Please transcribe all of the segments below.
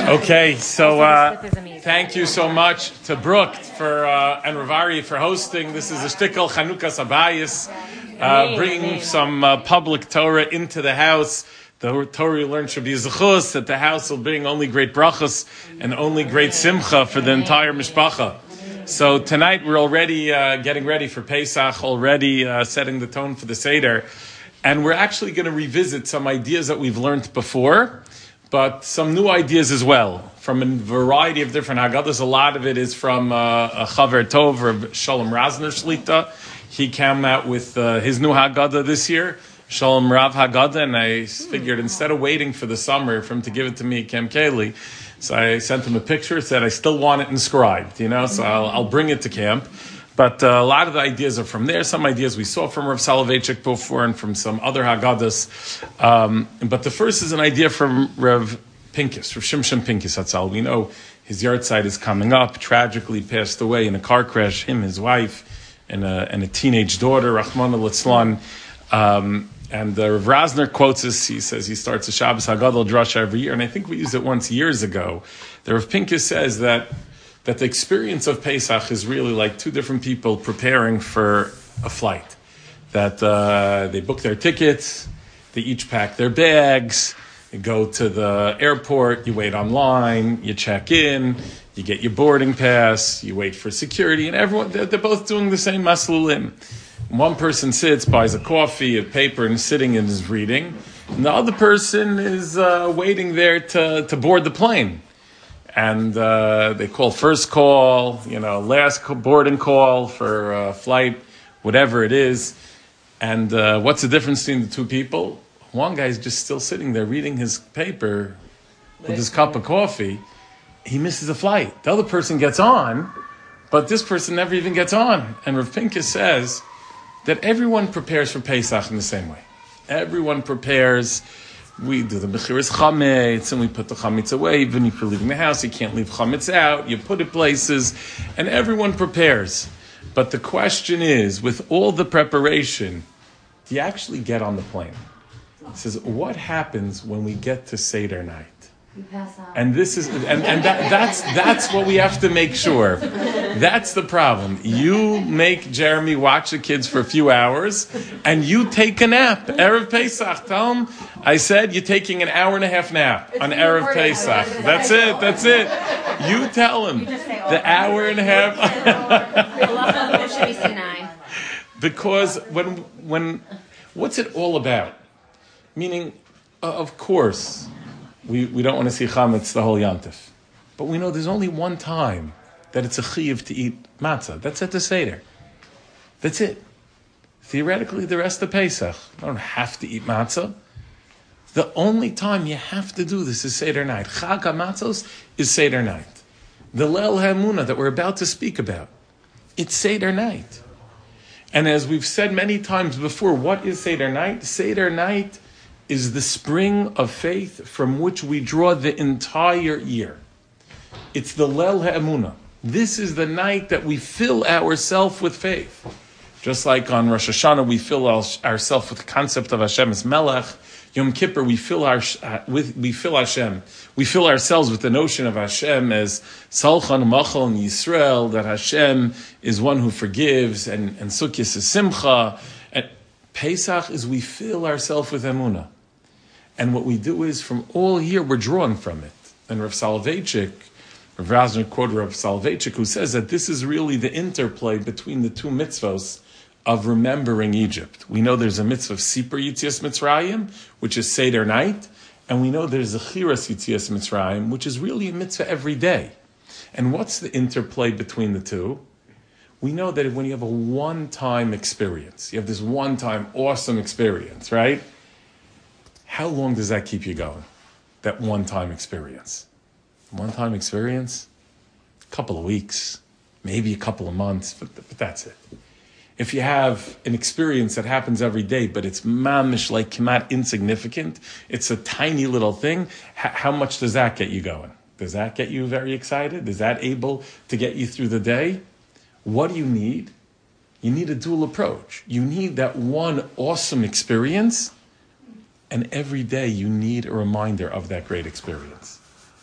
Okay, so thank you so much to Brooke and Ravari for hosting. This is a shtickle Chanukah Sabayis, bringing some public Torah into the house. The Torah you learn should be zechus, that the house will bring only great brachas and only great simcha for the entire mishpacha. So tonight we're already getting ready for Pesach, already setting the tone for the Seder. And we're actually going to revisit some ideas that we've learned before, but some new ideas as well, from a variety of different Haggadahs. A lot of it is from a Chaver Tov, or Shalom Razner Shlita. He came out with his new Haggadah this year, Shalom Rav Haggadah, and I figured instead of waiting for the summer for him to give it to me at Camp Kaylee, so I sent him a picture, said I still want it inscribed, so I'll bring it to camp. But a lot of the ideas are from there. Some ideas we saw from Rav Soloveitchik before and from some other Haggadahs. But the first is an idea from Rav Pincus, Rav Shimshon Pincus Hatzal. We know his yahrzeit is coming up. Tragically passed away in a car crash, him, his wife, and a teenage daughter, Rachmana litzlan. And Rav Razner quotes us. He says he starts a Shabbos Haggadah drasha every year. And I think we used it once years ago. The Rav Pincus says that the experience of Pesach is really like two different people preparing for a flight. That they book their tickets, they each pack their bags, you go to the airport, you wait online, you check in, you get your boarding pass, you wait for security, and everyone, they're both doing the same maslulim. One person sits, buys a coffee, a paper, and is sitting and is reading, and the other person is waiting there to board the plane. And they call first call, last boarding call for flight, whatever it is. And what's the difference between the two people? One guy's just still sitting there reading his paper with his cup of coffee. He misses a flight. The other person gets on, but this person never even gets on. And Rav Pincus says that everyone prepares for Pesach in the same way. Everyone prepares. We do the Bechiras Chametz, and we put the Chametz away. Even if you're leaving the house, you can't leave Chametz out. You put it places, and everyone prepares. But the question is, with all the preparation, do you actually get on the plane? It says, what happens when we get to Seder night? You pass out. And this is, that's what we have to make sure. That's the problem. You make Jeremy watch the kids for a few hours, and you take a nap. Erev Pesach. Tell him, I said you're taking an hour and a half nap on Erev Pesach. That's it. You tell him the hour and a half. Because when what's it all about? Meaning, of course, we don't want to see chametz the whole yantif. But we know there's only one time that it's a chiyuv to eat matzah. That's at the Seder. That's it. Theoretically, the rest of Pesach, I don't have to eat matzah. The only time you have to do this is Seder night. Chag HaMatzos is Seder night. The Leil HaEmunah that we're about to speak about, it's Seder night. And as we've said many times before, what is Seder night? Seder night is the spring of faith from which we draw the entire year. It's the Leil HaEmunah. This is the night that we fill ourselves with faith. Just like on Rosh Hashanah, we fill ourselves with the concept of Hashem as Melech. Yom Kippur, we fill Hashem. We fill ourselves with the notion of Hashem as Salchan Machal and Yisrael, that Hashem is one who forgives, and Sukkot is Simcha. And Pesach is we fill ourselves with Emunah. And what we do is, from all year, we're drawing from it. And Rav Soloveitchik, Rav Razner quoted Rav Soloveitchik, who says that this is really the interplay between the two mitzvos of remembering Egypt. We know there's a mitzvah of Sipur Yitzias Mitzrayim, which is Seder night, and we know there's a Chiras Yitzias Mitzrayim, which is really a mitzvah every day. And what's the interplay between the two? We know that when you have a one-time experience, you have this one-time awesome experience, right? How long does that keep you going? That one-time experience. One-time experience? A couple of weeks, maybe a couple of months, but that's it. If you have an experience that happens every day, but it's mamish, like kemat insignificant, it's a tiny little thing, how much does that get you going? Does that get you very excited? Is that able to get you through the day? What do you need? You need a dual approach. You need that one awesome experience, and every day you need a reminder of that great experience.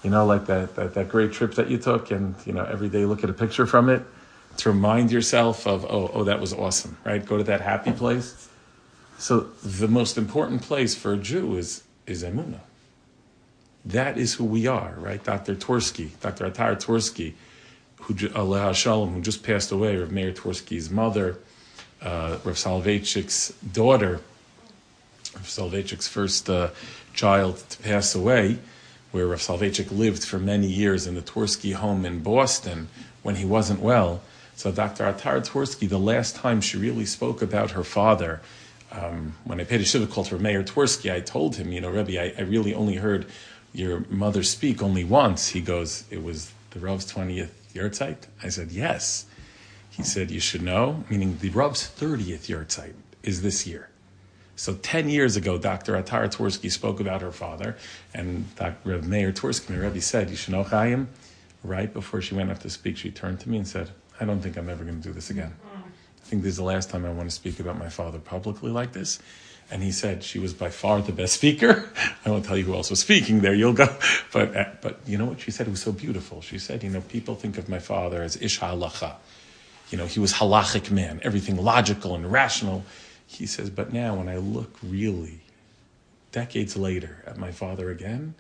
like that great trip that you took, and every day look at a picture from it to remind yourself of, oh, that was awesome, right? Go to that happy place. So the most important place for a Jew is Emunah. That is who we are, right? Dr. Atar Tversky, Aleh Shalom, who just passed away, Rav Meir Tversky's mother, Rav Soloveitchik's daughter, Rav Soloveitchik's first child to pass away, where Rav Soloveitchik lived for many years in the Tversky home in Boston when he wasn't well. So Dr. Atar Tversky, the last time she really spoke about her father, when I paid a shiva call to Rav Meir Tversky, I told him, Rebbe, I really only heard your mother speak only once. He goes, it was the Rav's 20th Yahrzeit? I said, yes. He said, you should know, meaning the Rav's 30th Yahrzeit is this year. So 10 years ago, Dr. Atar Tversky spoke about her father, and Rav Meir Tversky, my Rebbe, said, you should know, Chaim, right before she went up to speak, she turned to me and said, I don't think I'm ever going to do this again. I think this is the last time I want to speak about my father publicly like this. And he said she was by far the best speaker. I won't tell you who else was speaking there. You'll go. But you know what she said? It was so beautiful. She said, people think of my father as ish halacha. He was halachic man, everything logical and rational. He says, but now when I look really decades later at my father again,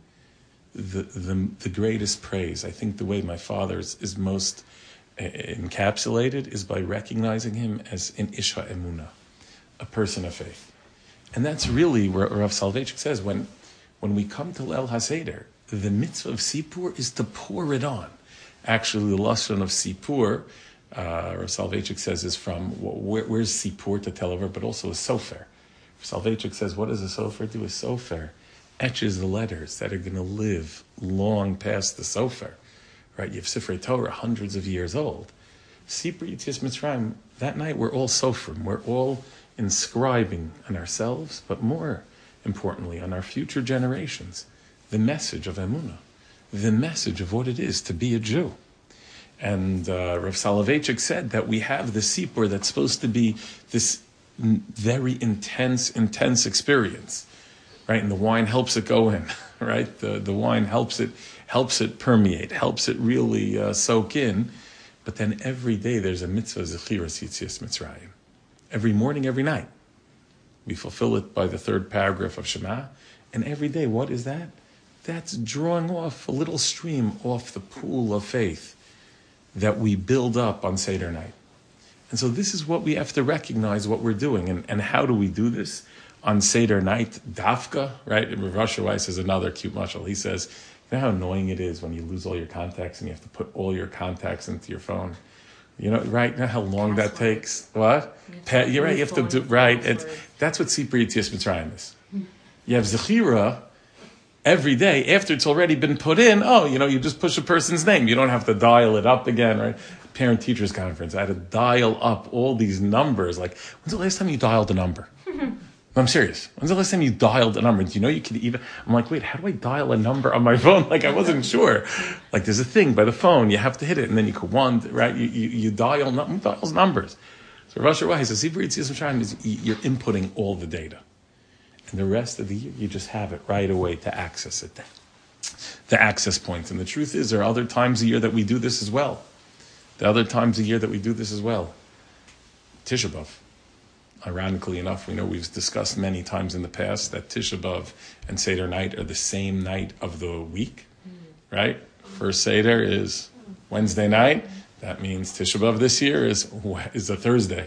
the greatest praise, I think the way my father is most encapsulated is by recognizing him as an ish ha'emunah, a person of faith. And that's really where Rav Soloveitchik says, when we come to Leil HaSeder, the mitzvah of Sipur is to pour it on. Actually, the lashon of Sipur, Rav Soloveitchik says, is from, where's Sipur to tell over, but also a sofer. Rav Soloveitchik says, what does a sofer do? A sofer etches the letters that are going to live long past the sofer. Right? You have Sifrei Torah, hundreds of years old. Sipur Yetzias Mitzrayim, that night we're all sofrim. We're all inscribing on ourselves, but more importantly, on our future generations, the message of Emunah, the message of what it is to be a Jew. And Rav Soloveitchik said that we have the Sipur that's supposed to be this very intense experience, right? And the wine helps it go in, right? The wine helps it permeate, helps it really soak in. But then every day there's a mitzvah, Zechiras Yetzias Mitzrayim. Every morning, every night. We fulfill it by the third paragraph of Shema. And every day, what is that? That's drawing off a little stream off the pool of faith that we build up on Seder night. And so this is what we have to recognize what we're doing. And how do we do this? On Seder night, Dafka, right? And Rav Asher Weiss has another cute mashal. He says, you know how annoying it is when you lose all your contacts and you have to put all your contacts into your phone? Right now how long that takes. What? You're right. You have to do right. That's what Sipur Yetzias Mitzrayim is. You have Zechira every day after it's already been put in. You just push a person's name. You don't have to dial it up again, right? Parent teachers conference. I had to dial up all these numbers. Like, when's the last time you dialed a number? I'm serious. When's the last time you dialed a number? Do you could even... I'm like, wait, how do I dial a number on my phone? Like, I wasn't sure. Like, there's a thing by the phone. You have to hit it, and then you could right? You dial numbers. So Rav Asher Weiss says, Sipur Yetzias Mitzrayim is you're inputting all the data. And the rest of the year, you just have it right away to access it. The access points. And the truth is, there are other times a year that we do this as well. Tisha B'Av. Ironically enough, we know we've discussed many times in the past that Tisha B'Av and Seder night are the same night of the week, right? First Seder is Wednesday night. That means Tisha B'Av this year is a Thursday.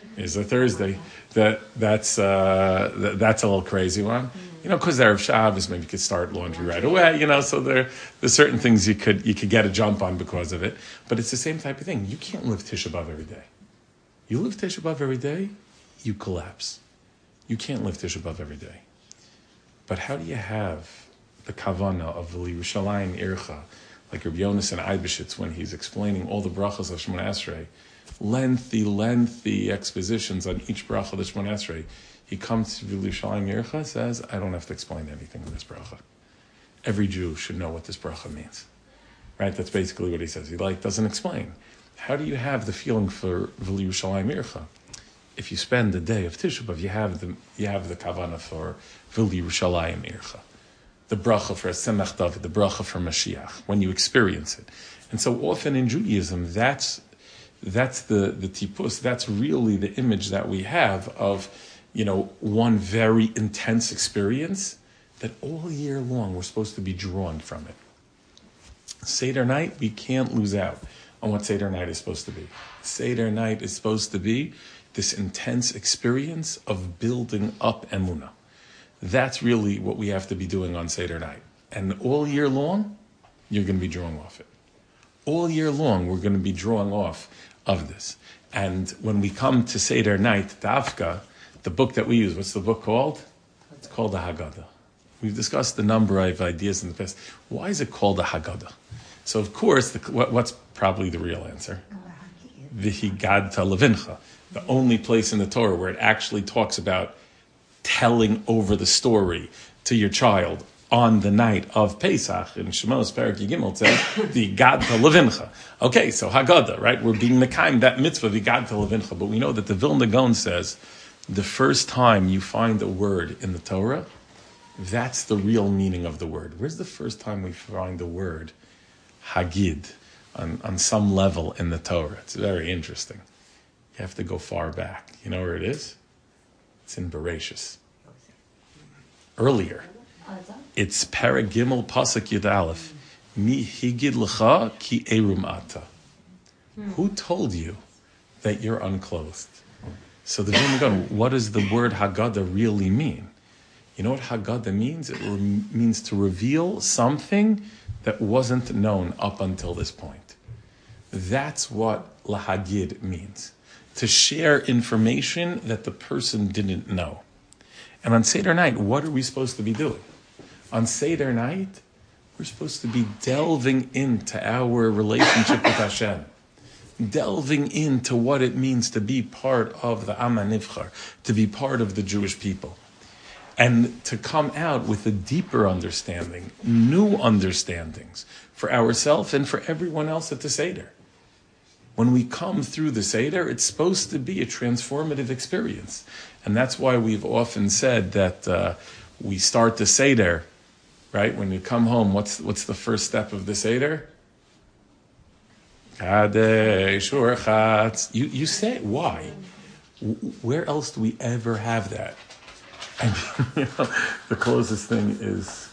That's a little crazy one. Because Erev Shabbos, maybe you could start laundry right away. So there's certain things you could get a jump on because of it. But it's the same type of thing. You can't live Tisha B'Av every day. You live Tisha B'Av every day, you collapse. You can't live Tisha B'Av every day. But how do you have the kavanah of Yerushalayim Ircha, like Rabbi Yonasan Eibeshitz when he's explaining all the brachas of Shemona Esrei, lengthy expositions on each bracha of the Shemona Esrei. He comes to Yerushalayim Ircha, says, I don't have to explain anything in this bracha. Every Jew should know what this bracha means. Right? That's basically what he says. He doesn't explain. How do you have the feeling for Yerushalayim Ircha? If you spend the day of Tisha B'Av, you have the kavanah for Yerushalayim Ircha. the bracha for Semach David, the bracha for Mashiach, when you experience it. And so often in Judaism, that's the tipus, that's really the image that we have of, one very intense experience that all year long we're supposed to be drawn from it. Seder night, we can't lose out on what Seder night is supposed to be. Seder night is supposed to be this intense experience of building up emunah. That's really what we have to be doing on Seder night. And all year long, you're going to be drawing off it. All year long, we're going to be drawing off of this. And when we come to Seder night, Dafka, the book that we use, what's the book called? It's called the Haggadah. We've discussed a number of ideas in the past. Why is it called the Haggadah? So, of course, what's probably the real answer? V'higadta levincha. The only place in the Torah where it actually talks about telling over the story to your child on the night of Pesach. In Shemos, Perek Yigimel, it says, V'higadta levincha. Okay, so Haggadah, right? We're being mekayim that mitzvah, V'higadta levincha. But we know that the Vilna Gaon says, the first time you find a word in the Torah, that's the real meaning of the word. Where's the first time we find the word Hagid on some level in the Torah? It's very interesting. You have to go far back. You know where it is? It's in Bereshis. Earlier. It's Perek Gimel Pasuk Yud Aleph. Mi higid lecha ki erum ata. Who told you that you're unclothed? So the Vilna Gaon, what does the word Haggadah really mean? You know what Haggadah means? It means to reveal something that wasn't known up until this point. That's what lahagid means. To share information that the person didn't know. And on Seder night, what are we supposed to be doing? On Seder night, we're supposed to be delving into our relationship with Hashem. Delving into what it means to be part of the Am HaNivchar, to be part of the Jewish people. And to come out with a deeper understanding, new understandings for ourselves and for everyone else at the Seder. When we come through the Seder, it's supposed to be a transformative experience. And that's why we've often said that we start the Seder, right? When you come home, what's the first step of the Seder? Kadesh Urchatz. You say, why? Where else do we ever have that? And the closest thing is,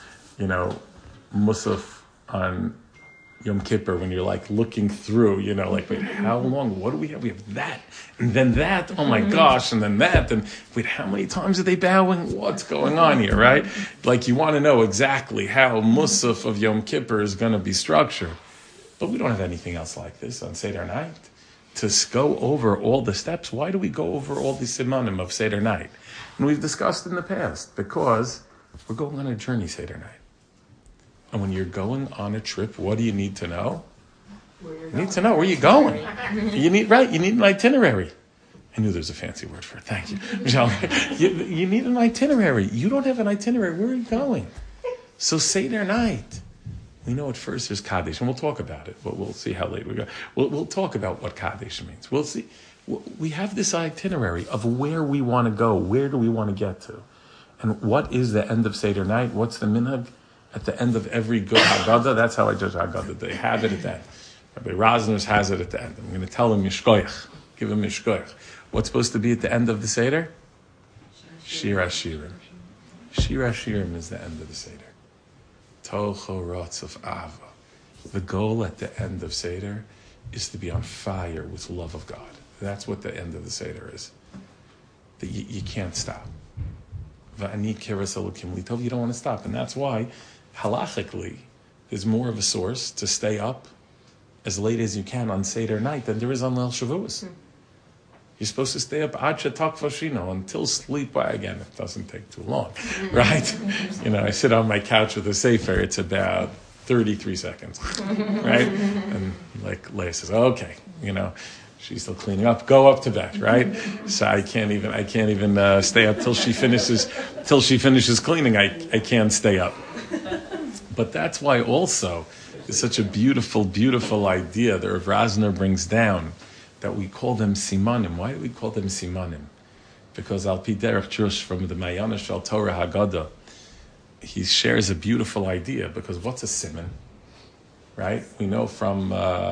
Musaf on Yom Kippur, when you're like looking through, wait, how long? What do we have? We have that, and then that. Oh my gosh, and then that, and wait, how many times are they bowing? What's going on here, right? Like you want to know exactly how Musaf of Yom Kippur is going to be structured, but we don't have anything else like this on Seder night. To go over all the steps, why do we go over all the simanim of Seder night? And we've discussed in the past, because we're going on a journey Seder night. And when you're going on a trip, what do you need to know? You need to know where you're going. You need an itinerary. I knew there was a fancy word for it. Thank you. Michelle, you need an itinerary. You don't have an itinerary. Where are you going? So Seder night, we know at first there's Kaddish, and we'll talk about it, but we'll see how late we go. We'll talk about what Kaddish means. We'll see. We have this itinerary of where we want to go. Where do we want to get to? And what is the end of Seder night? What's the minhag at the end of every good Haggadah? That's how I judge Haggadah. They have it at the end. Rabbi Rosner's has it at the end. I'm going to tell him Mishkoich. Give him Mishkoich. What's supposed to be at the end of the Seder? Shir HaShirim. Shir HaShirim is the end of the Seder. Tocho Rotz of Ava. The goal at the end of Seder is to be on fire with love of God. That's what the end of the Seder is. That you can't stop. Va'ani keres elokim litov. You don't want to stop. And that's why, halachically, there's more of a source to stay up as late as you can on Seder night than there is on Leil Shavuos. You're supposed to stay up ad shetak vashino, until sleep. Well, again, it doesn't take too long, right? I sit on my couch with a sefer. It's about 33 seconds, right? And like Leah says, okay, she's still cleaning up. Go up to bed, right? So I can't even stay up till she finishes cleaning. I can't stay up. But that's why also it's such a beautiful, beautiful idea that Rav Rosner brings down, that we call them simanim. Why do we call them simanim? Because al pi derech Chush from the Mayana Shal Torah Haggadah, he shares a beautiful idea, because what's a siman, right? We know from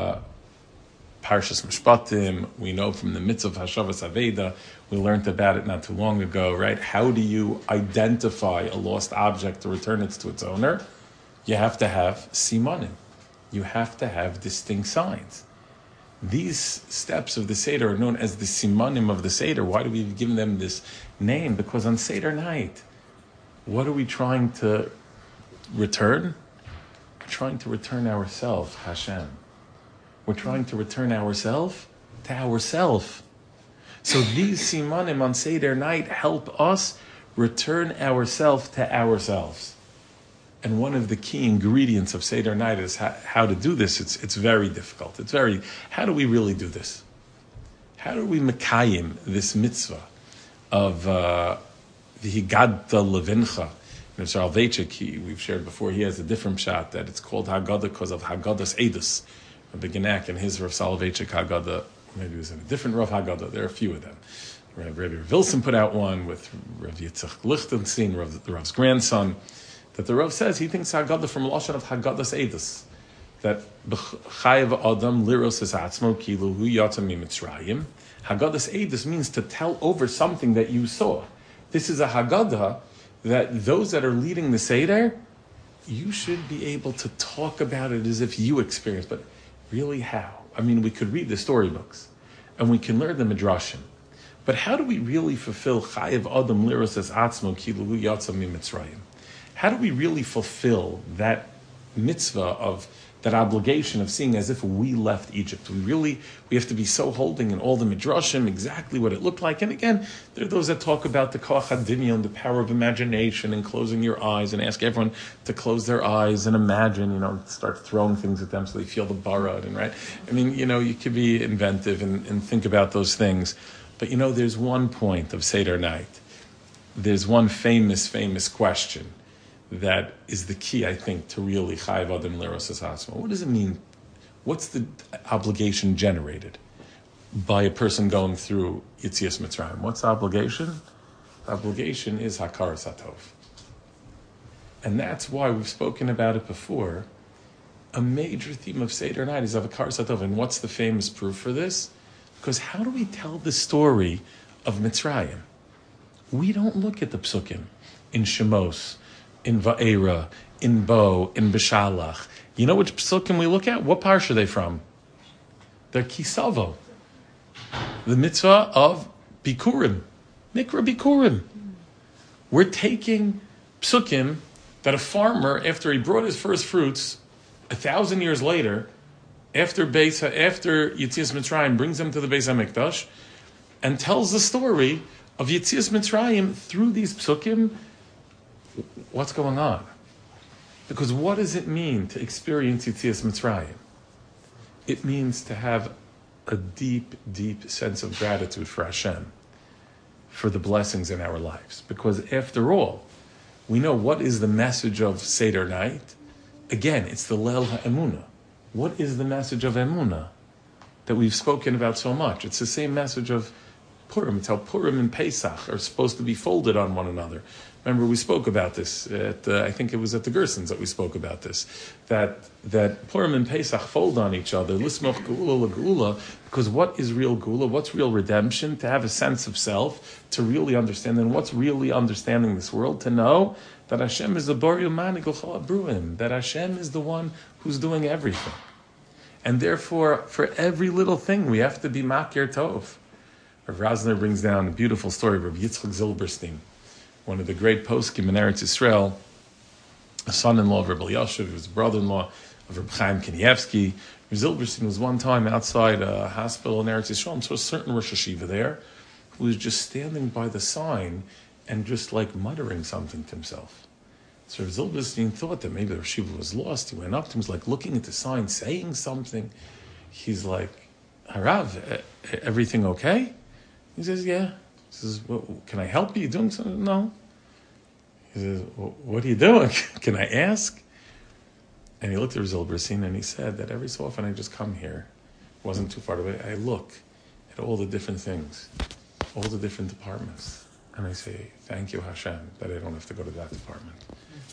Parshas Mishpatim, we know from the mitzvah of Hashavas Aveda, we learned about it not too long ago, right? How do you identify a lost object to return it to its owner? You have to have simanim. You have to have distinct signs. These steps of the Seder are known as the simanim of the Seder. Why do we give them this name? Because on Seder night, what are we trying to return? We're trying to return ourselves, Hashem. We're trying to return ourselves to ourselves. So these simanim on Seder night help us return ourselves to ourselves. And one of the key ingredients of Seder night is how to do this. It's very difficult. How do we really do this? How do we mekayim this mitzvah of the Higadta Levincha? And Soloveitchik, we've shared before, he has a different shot that it's called Haggadah because of Haggadah's Edus. Rabbi Genak and his Rav Soloveitchik Haggadah, maybe it was in a different Rav Haggadah, there are a few of them. Rabbi Wilson put out one with Rav Yitzchak Lichtenstein, the Rav's grandson, that the Rav says he thinks Haggadah from Lashon of Haggadah's Edus, that B'chayev Adam liros es atzmo kilu hu yatzam mitzrayim. Haggadah's Edus means to tell over something that you saw. This is a Haggadah that those that are leading the Seder, you should be able to talk about it as if you experienced, but really how? I mean, we could read the storybooks, and we can learn the midrashim, but how do we really fulfill Chayev Adam liros es atzmo kilu hu yatzam mitzrayim? How do we really fulfill that mitzvah of that obligation of seeing as if we left Egypt? We have to be so holding in all the midrashim exactly what it looked like. And again, there are those that talk about the koach hadinyan, the power of imagination, and closing your eyes, and ask everyone to close their eyes and imagine, start throwing things at them so they feel the barad, and right? I mean, you could be inventive and think about those things. But there's one point of Seder night. There's one famous question that is the key, I think, to really Chayev Adam Leros Es Atzmo. What does it mean? What's the obligation generated by a person going through Yitzias Mitzrayim? What's the obligation? The obligation is Hakaras Hatov. And that's why we've spoken about it before. A major theme of Seder night is Hakaras Hatov. And what's the famous proof for this? Because how do we tell the story of Mitzrayim? We don't look at the psukim in Shemos, in Va'era, in Bo, in Beshalach. You know which psukim we look at? What parsha are they from? They're Kisavo. The mitzvah of Bikurim. Mikra Bikurim. We're taking psukim that a farmer, after he brought his first fruits, 1,000 years later, after Yitzias Mitzrayim, brings them to the Beis HaMikdash, and tells the story of Yitzias Mitzrayim through these psukim. What's going on? Because what does it mean to experience Yitzias Mitzrayim? It means to have a deep, deep sense of gratitude for Hashem, for the blessings in our lives. Because after all, we know what is the message of Seder night. Again, it's the Leil HaEmunah. What is the message of Emunah that we've spoken about so much? It's the same message of Purim. It's how Purim and Pesach are supposed to be folded on one another. Remember, we spoke about this I think it was at the Gersons that we spoke about this, that Purim and Pesach fold on each other, Lismoch Geula LaGeula, because what is real Geula? What's real redemption? To have a sense of self, to really understand, and what's really understanding this world? To know that Hashem is the Bari U'Manik L'Chol HaBruim, that Hashem is the one who's doing everything. And therefore, for every little thing, we have to be Makir Tov. Rav Rosner brings down a beautiful story of Rav Yitzchak Zilberstein, one of the great poskim in Eretz Yisrael, a son-in-law of Rabbi Elyashiv, he was a brother-in-law of Rabbi Chaim Kanievsky. Rav Zilberstein was one time outside a hospital in Eretz Yisrael, and saw a certain Rosh Hashiva there, who was just standing by the sign and just like muttering something to himself. So Rav Zilberstein thought that maybe the Rosh Hashiva was lost. He went up to him, was like looking at the sign, saying something. He's like, Harav, everything okay? He says, yeah. He says, well, can I help you? You doing something? No. He says, well, what are you doing? Can I ask? And he looked at Zilberstein and he said that every so often I just come here, wasn't too far away, I look at all the different things, all the different departments, and I say, thank you, Hashem, that I don't have to go to that department.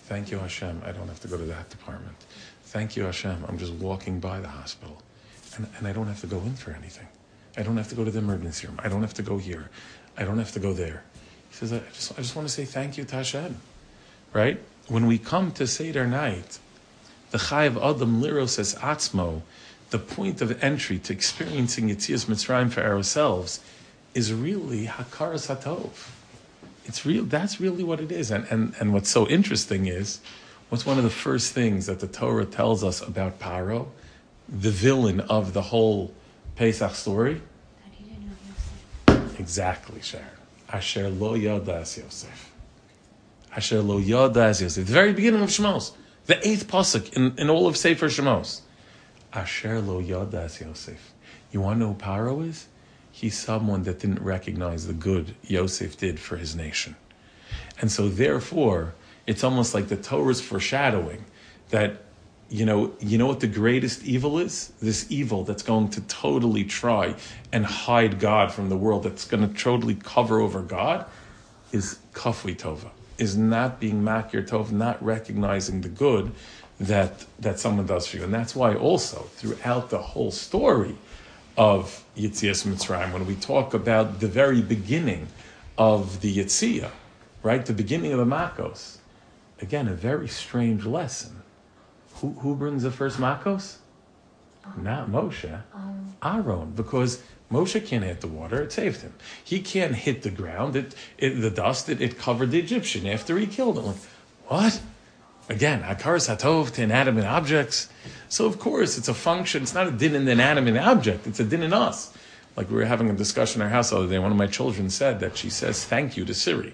Thank you, Hashem. I don't have to go to that department. Thank you, Hashem. I'm just walking by the hospital. And I don't have to go in for anything. I don't have to go to the emergency room. I don't have to go here. I don't have to go there. He says, I just want to say thank you to Hashem. Right? When we come to Seder night, the Chayav Adam Liros es Atzmo, the point of entry to experiencing Yetzias Mitzrayim for ourselves is really Hakaras HaTov. It's real. That's really what it is. And what's so interesting is, what's one of the first things that the Torah tells us about Paro, the villain of the whole Pesach story? That he didn't know Yosef. Exactly, Sharon. Asher lo yadas Yosef. Asher lo yadas Yosef. The very beginning of Shemos. The 8th pasuk in all of Sefer Shemos. Asher lo yadas Yosef. You want to know who Paro is? He's someone that didn't recognize the good Yosef did for his nation. And so therefore, it's almost like the Torah's foreshadowing that, you know what the greatest evil is? This evil that's going to totally try and hide God from the world, that's going to totally cover over God, is kafui tova, is not being makir tov, not recognizing the good that someone does for you. And that's why also, throughout the whole story of Yetzias Mitzrayim, when we talk about the very beginning of the Yetziah, right, the beginning of the Makos, again, a very strange lesson. Who brings the first Makos? Not Moshe, Aaron, because Moshe can't hit the water, it saved him. He can't hit the ground, the dust, it covered the Egyptian after he killed him. Like, what? Again, Hakaras HaTov to inanimate objects. So of course, it's a function, it's not a din in the inanimate object, it's a din in us. Like we were having a discussion in our house the other day, one of my children said that she says thank you to Siri.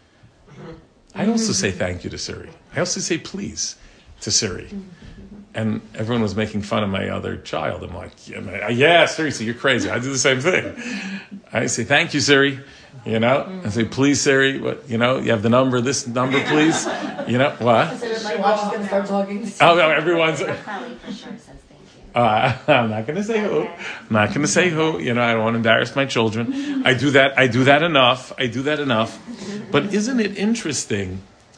I also say thank you to Siri. I also say please to Siri. And everyone was making fun of my other child. I'm like, yeah, seriously, you're crazy. I do the same thing. I say, thank you, Siri. I say, please, Siri. What? You have the number, this number, please. What? She watches going to start talking. Oh, no, everyone's... Kelly for sure says thank you. I'm not going to say who. I'm not going to say who. I don't want to embarrass my children. I do that enough. But isn't it interesting,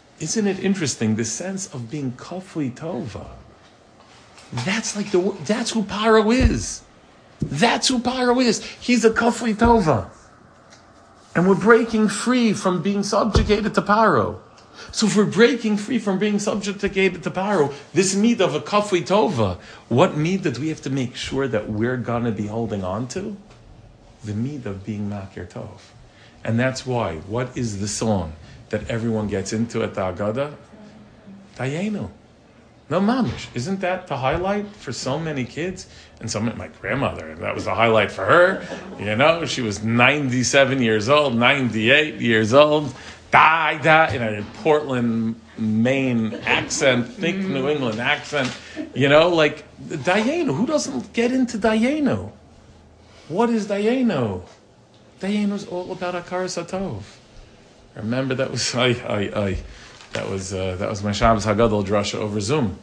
the sense of being kafui tova? That's who Paro is. That's who Paro is. He's a kafui tova. And we're breaking free from being subjugated to Paro. So if we're breaking free from being subjugated to Paro, this midah of a kafui tova, what midah do we have to make sure that we're going to be holding on to? The midah of being makir tov. And that's why, what is the song that everyone gets into at the Haggadah? Dayenu. No, mamish. Isn't that the highlight for so many kids? And my grandmother, that was the highlight for her. She was 97 years old, 98 years old. In a Portland, Maine accent, thick New England accent. Like Dayenu. Who doesn't get into Dayenu? What is Dayenu? Dayenu is all about Hakaras HaTov. Remember that was that was my Shabbos Haggadol drasha over Zoom.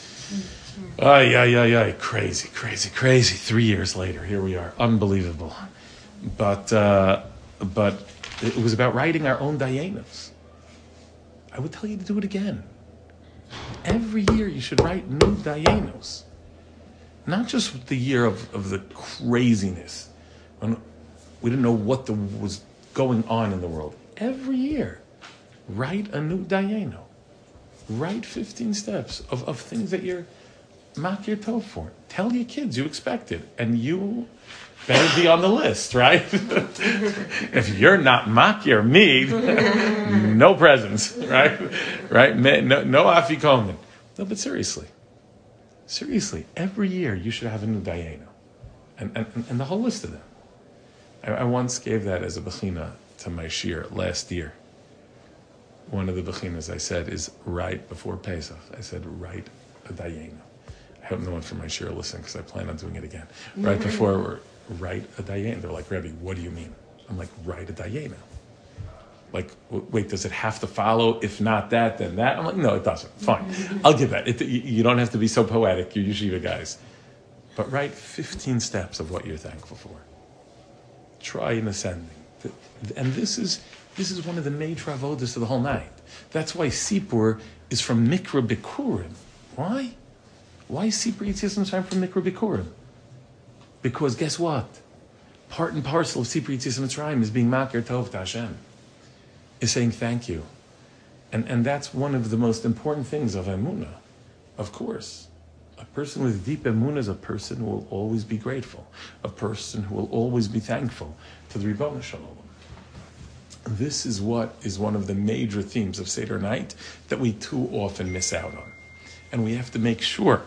Crazy. 3 years later, here we are. Unbelievable. But it was about writing our own Dayanos. I would tell you to do it again. Every year you should write new Dayanos. Not just the year of the craziness, when we didn't know what was going on in the world. Every year, write a new Dayeno. Write 15 steps of things that you're makir tov for. Tell your kids you expect it, and you better be on the list, right? If you're not makir me, no presents, right? No afikomen. No, but seriously, every year you should have a new Dayeno, and the whole list of them. I once gave that as a bechina to my shir last year. One of the bechinas I said is right before Pesach. I said, write a Dayenu. I hope no one from my shir listened because I plan on doing it again. Right before, write a Dayenu. They're like, Rebbe, what do you mean? I'm like, write a Dayenu. Like, wait, does it have to follow? If not that, then that? I'm like, no, it doesn't. Fine. I'll give that. You don't have to be so poetic. You're yeshiva guys. But write 15 steps of what you're thankful for. Try in ascending. And this is one of the major avodas of the whole night. That's why Sipur is from Mikra Bikurim. Why? Why is Sipur Yitzias Mitzrayim from Mikra Bikurim? Because guess what? Part and parcel of Sipur Yitzias Mitzrayim is being Makir Tov to Hashem. Is saying thank you. And that's one of the most important things of Emunah. Of course. A person with deep Emunah is a person who will always be grateful. A person who will always be thankful to the Ribono Shel Olam. This is what is one of the major themes of Seder night that we too often miss out on. And we have to make sure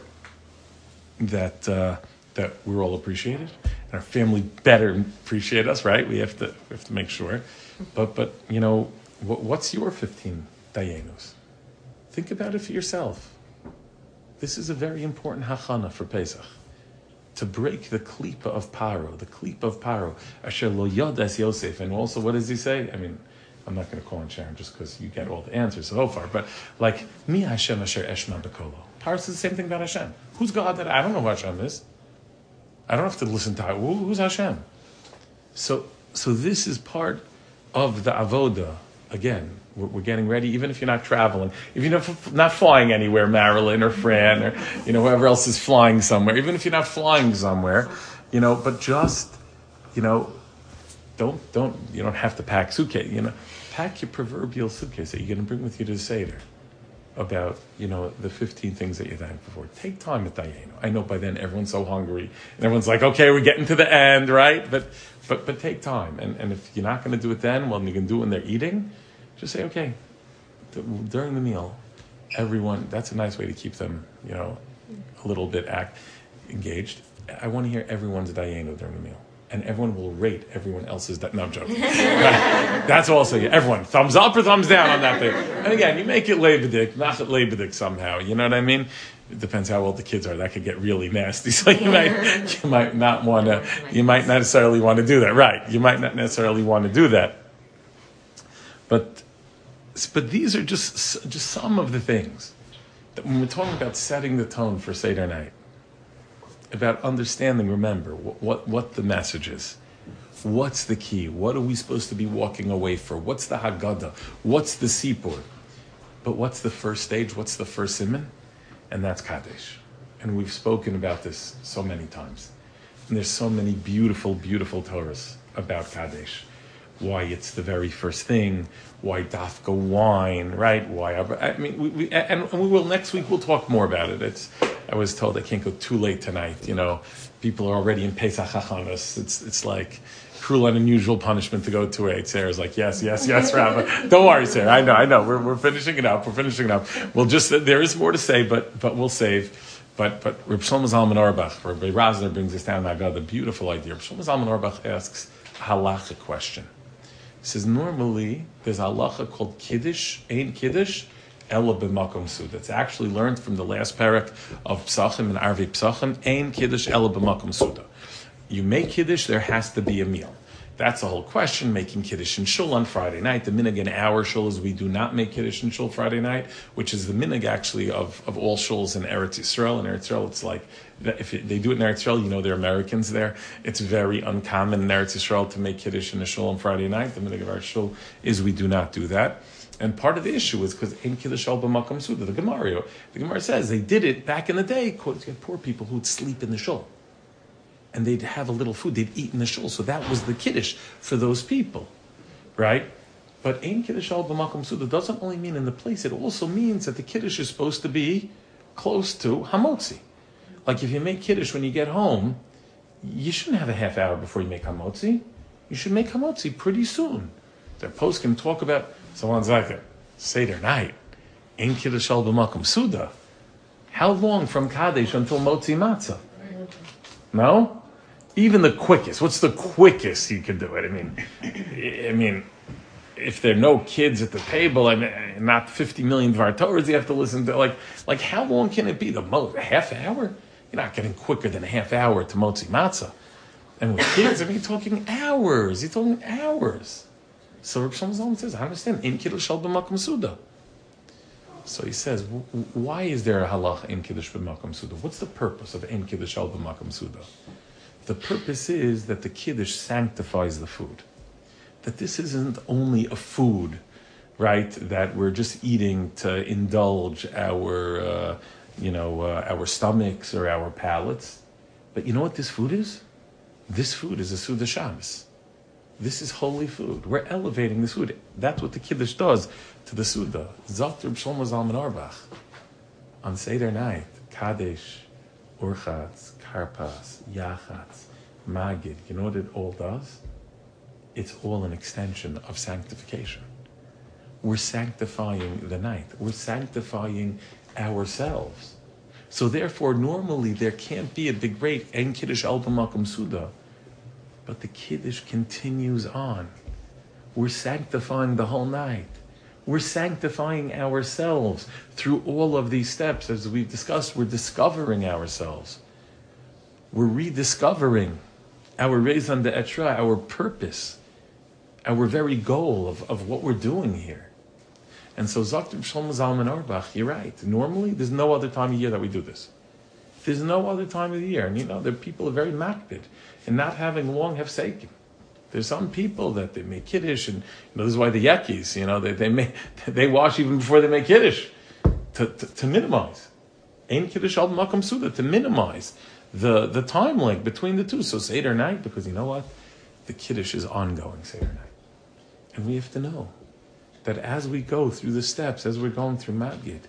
that that we're all appreciated and our family better appreciate us, right? We have to make sure. But you know, what's your 15 dayenus? Think about it for yourself. This is a very important hachana for Pesach. To break the klipa of Paro, Asher lo yodas Yosef. And also, what does he say? I mean, I'm not going to call on Sharon just because you get all the answers so far, but like, Mi Hashem Asher Eshma Bekolo. Paro says the same thing about Hashem. Who's God that I don't know who Hashem is? I don't have to listen to who's Hashem. So this is part of the avoda. Again, we're getting ready, even if you're not traveling, if you're not flying anywhere, Marilyn or Fran or whoever else is flying somewhere, even if you're not flying somewhere, but just, don't you don't have to pack suitcase, pack your proverbial suitcase that you're going to bring with you to the Seder about, the 15 things that you're thankful for. Take time at Dayenu. I know by then everyone's so hungry and everyone's like, okay, we're getting to the end, right? But take time. And if you're not going to do it then, well, you can do it when they're eating. Just say, okay, during the meal, everyone, that's a nice way to keep them, a little bit engaged. I want to hear everyone's dayenu during the meal. And everyone will rate everyone else's, no, I'm joking. That's also, everyone, thumbs up or thumbs down on that thing. And again, you make it lebedik, not lebedik somehow, you know what I mean? It depends how old the kids are. That could get really nasty. So you might not want to, you might not necessarily want to do that. Right. You might not necessarily want to do that. But these are just some of the things that when we're talking about setting the tone for Seder night, about understanding, remember, what the message is. What's the key? What are we supposed to be walking away for? What's the Haggadah? What's the Sipur? But what's the first stage? What's the first siman? And that's Kaddish. And we've spoken about this so many times. And there's so many beautiful, beautiful Torahs about Kaddish. Why it's the very first thing, why dafka wine, right? Why? I mean, we will next week. We'll talk more about it. I was told I can't go too late tonight. People are already in Pesach Hachanos. It's like cruel and unusual punishment to go to it. Sarah's like, yes, Rabbi. Don't worry, Sarah. I know. We're finishing it up. We'll just there is more to say, but we'll save. But Reb Shlomo Zalman Auerbach, Rabbi Rosner brings this down. I got the beautiful idea. Reb Shlomo Zalman Auerbach asks a halacha question. He says, normally, there's a halacha called Kiddush, Ein Kiddush, Ela B'makom Suda. It's actually learned from the last parak of Psachim and Arvei Psachim, Ein Kiddush, Ela B'makom Suda. You make Kiddush, there has to be a meal. That's the whole question, making Kiddush in Shul on Friday night. The minhag in our Shul is we do not make Kiddush in Shul Friday night, which is the minhag actually of all Shuls in Eretz Yisrael. In Eretz Yisrael, it's like, if they do it in Eretz Yisrael, they're Americans there. It's very uncommon in Eretz Yisrael to make Kiddush in a Shul on Friday night. The minhag of our Shul is we do not do that. And part of the issue is because Ein Kiddush Al B'Makom Suda, the Gemara says they did it back in the day, quote, poor people who would sleep in the Shul. And they'd have a little food, they'd eat in the shul. So that was the Kiddush for those people, right? But Ein Kiddush Al B'Makom Suda doesn't only mean in the place, it also means that the Kiddush is supposed to be close to Hamotzi. Like if you make Kiddush when you get home, you shouldn't have a half hour before you make Hamotzi. You should make Hamotzi pretty soon. Their post can talk about, someone's like, Seder night, Ein Kiddush Al B'Makom Suda. How long from Kadesh until Motzi Matzah? No? Even the quickest. What's the quickest you can do it? I mean, if there are no kids at the table, not 50 million Dvar Torahs you have to listen to. Like how long can it be? The most a half hour? You're not getting quicker than a half hour to Motzi Matzah. And with kids, you're talking hours. You're talking hours. So Reb Shlomo Zalman says, I understand. Ein Kiddush Al B'Makom Suda. So he says, why is there a halach in Kiddush B'Makom Suda? What's the purpose of Ein Kiddush Al B'Makom Suda? The purpose is that the Kiddush sanctifies the food. That this isn't only a food right? That we're just eating to indulge our, our stomachs or our palates. But you know what this food is? This food is a Suda Shabbos. This is holy food. We're elevating this food. That's what the Kiddush does to the Suda. Zokter B'Shlomo Zalman Auerbach. On Seder night, Kadesh, Urchatz, Karpas, Yachatz, Magid. You know what it all does? It's all an extension of sanctification. We're sanctifying the night. We're sanctifying ourselves. So therefore, normally there can't be a big break. En Kiddush al b'makom Suda. But the Kiddush continues on. We're sanctifying the whole night. We're sanctifying ourselves through all of these steps. As we've discussed, we're discovering ourselves. We're rediscovering our raison d'etre, our purpose, our very goal of what we're doing here. And so Zokter B'Shlomo Zalman Auerbach, you're right. Normally, there's no other time of year that we do this. There's no other time of the year. And there are people who are very makbid in not having long hefsekim. There's some people that they make Kiddush, and this is why the Yekis, they wash even before they make Kiddush to minimize. Ein Kiddush al Makom Suda, to minimize the time link between the two. So Seder night, because you know what? The Kiddush is ongoing Seder night. And we have to know that as we go through the steps, as we're going through Magid,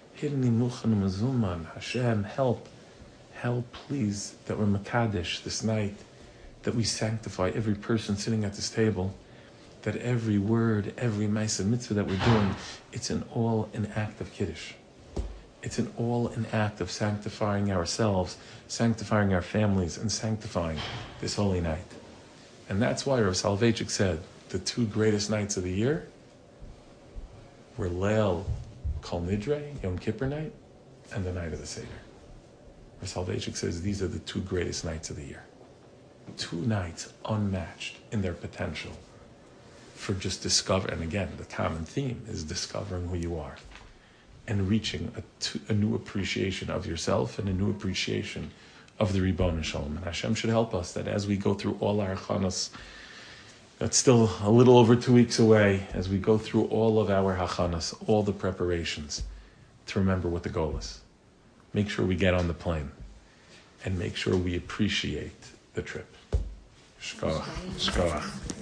Hashem, help, please, that we're Makadesh this night, that we sanctify every person sitting at this table, that every word, every Maaseh Mitzvah that we're doing, it's all an act of Kiddush. It's all an act of sanctifying ourselves, sanctifying our families, and sanctifying this holy night. And that's why Rav Soloveitchik said the two greatest nights of the year were Leil Kol Nidre, Yom Kippur night, and the night of the Seder. Rav Soloveitchik says these are the two greatest nights of the year. 2 nights unmatched in their potential for just discover. And again, the common theme is discovering who you are and reaching a new appreciation of yourself and a new appreciation of the Ribbono Shel Olam. And Hashem should help us that as we go through all our chanas, that's still a little over 2 weeks away, as we go through all of our hachanas, all the preparations, to remember what the goal is. Make sure we get on the plane and make sure we appreciate the trip. Shkoach.